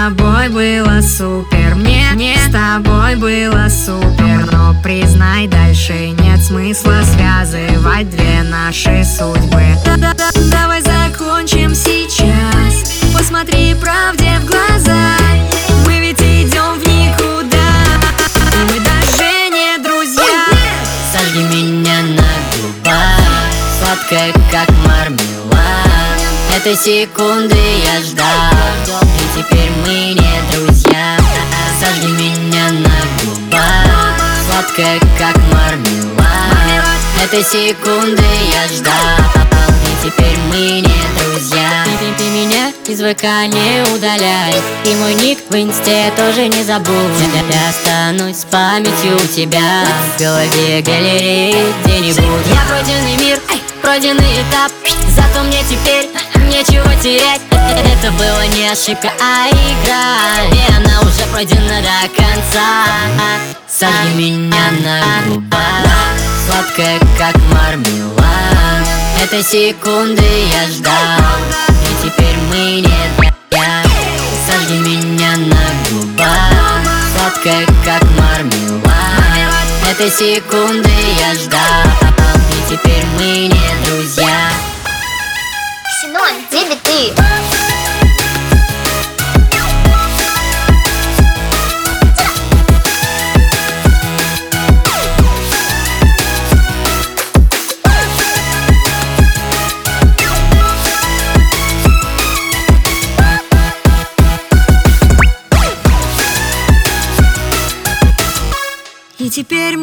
тобой было супер, мне с тобой было супер. Но признай, дальше нет смысла связывать две наши судьбы. Давай закончим сейчас, посмотри правде в глаза. Мы ведь идем в никуда, и мы даже не друзья. Сожги меня на губах, сладкая как мармелад. Этой секунды я ждал, и теперь мы не друзья. Сожги меня на губах, сладкая как мармелад. Этой секунды я ждал, и теперь мы не друзья. Ты меня из ВК не удаляй, и мой ник в инсте тоже не забудь. Я останусь с памятью у тебя в голове галереи где-нибудь. Я пройденный мир, пройденный этап, зато мне теперь нечего терять. Это была не ошибка, а игра, и она уже пройдена до конца. Сожги меня на губах, сладкая как мармелад. Этой секунды я ждал, и теперь мы не друзья. Сожги меня на губах, сладкая как мармелад. Этой секунды я ждал, и теперь мы не друзья. Ксенон, где биты? И теперь